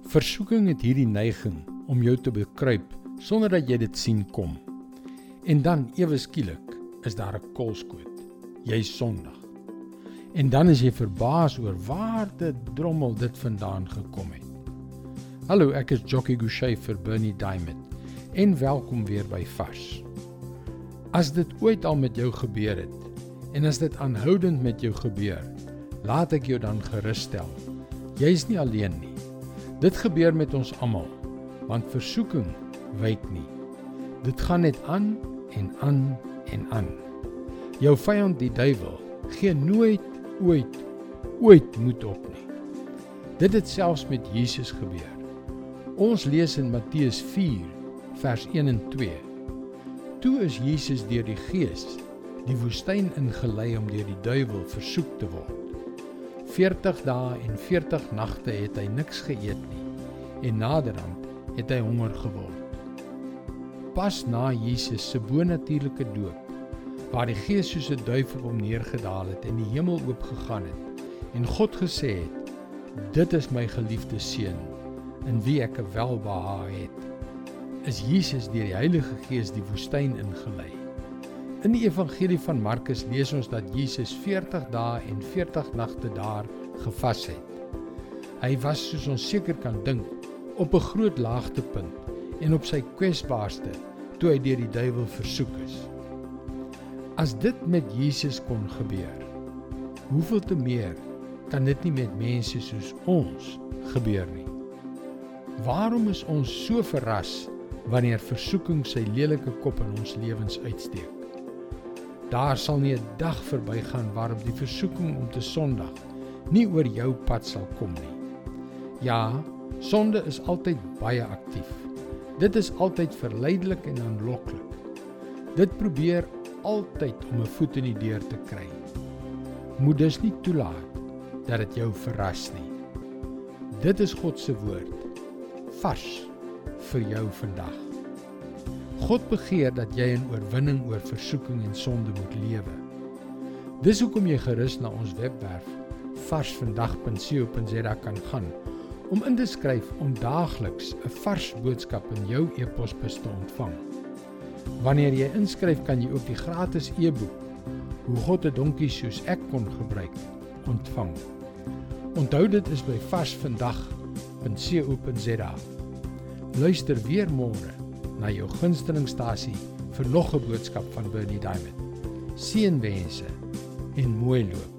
Versoeking het hierdie neiging om jou te bekruip sonder dat jy dit sien kom. En dan ewe skielik is daar 'n kolskoot. Jy sondig. En dan is jy verbaas oor waar dit drommel dit vandaan gekom het. Hallo, ek is Jockey Gouchee vir Bernie Diamond en welkom weer by Vars. As dit ooit al met jou gebeur het en as dit aanhoudend met jou gebeur, laat ek jou dan gerus-stel. Jy is nie alleen nie. Dit gebeur met ons almal, want versoeking wyk nie. Dit gaan net aan en aan en aan. Jou vyand die duiwel gee nooit, ooit moed op nie. Dit het selfs met Jesus gebeur. Ons lees in Matteus 4, vers 1 en 2. Toe is Jesus deur die Gees die woestyn ingelei om deur die duiwel versoek te word. 40 dae en 40 nagte het hy niks geëet nie, en naderhand het hy honger geword. Pas na Jesus se bonatuurlike doop, waar die Gees soos 'n duif op hom neergedaal het en die hemel oopgegaan het, en God gesê het, dit is my geliefde seun, in wie ek 'n welbehae het, is Jesus deur die Heilige Gees die woestyn ingelei. In die evangelie van Markus lees ons dat Jesus 40 dae en 40 nagte daar gevas het. Hy was, soos ons seker kan dink, op 'n groot laagtepunt en op sy kwesbaarste toe hy deur die duiwel versoek is. As dit met Jesus kon gebeur, hoeveel te meer kan dit nie met mense soos ons gebeur nie? Waarom is ons so verras wanneer versoeking sy lelike kop in ons lewens uitsteek? Daar sal nie 'n dag verbygaan waarop die versoeking om te sondig nie oor jou pad sal kom nie. Ja, sonde is altyd baie aktief. Dit is altyd verleidelik en aanloklik. Dit probeer altyd om 'n voet in die deur te kry. Moet dus nie toelaat dat dit jou verras nie. Dit is God se woord, vars vir jou vandag. God begeer dat jy in oorwinning oor versoeking en sonde moet lewe. Dis hoekom jy gerus na ons webwerf varsvandag.co.za kan gaan om in te skryf om daagliks 'n vars boodskap in jou e-posbus te ontvang. Wanneer jy inskryf, kan jy ook die gratis e-boek Hoe God 'n donkie soos ek kon gebruik ontvang. Onthou, dit is by varsvandag.co.za. Luister weer môre na jou gunstelingstasie vir nog 'n boodskap van Bernie Diamond. Seënwense en mooi loop.